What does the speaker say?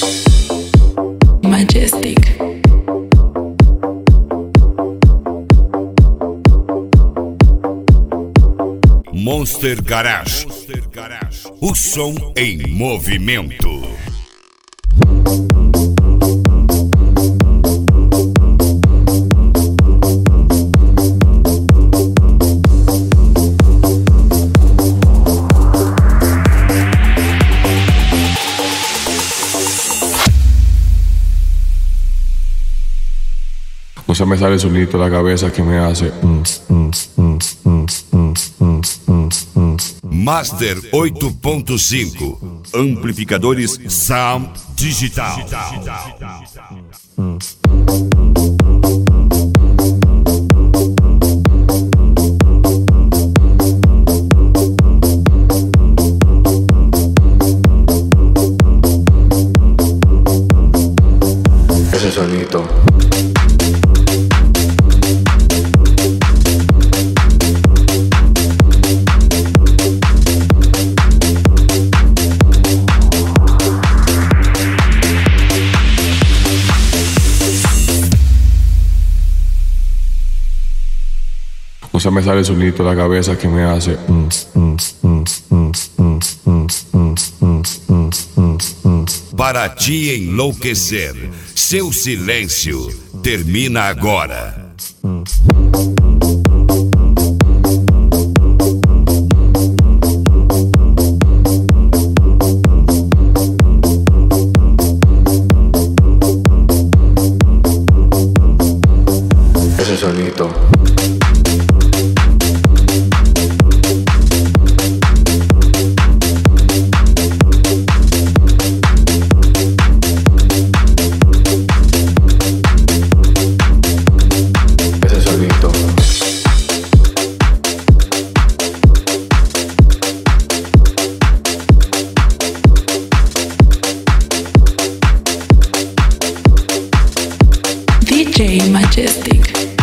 Majestic. Monster Garage. O som em movimento. No se me sale el sonido de la cabeza que me hace. Master 8.5. Amplificadores Sound Digital. Ese sonido. No se me sale el sonido de la cabeza que me hace. Para te enlouquecer, seu silêncio termina agora. Ese sonido. DJ Majestic.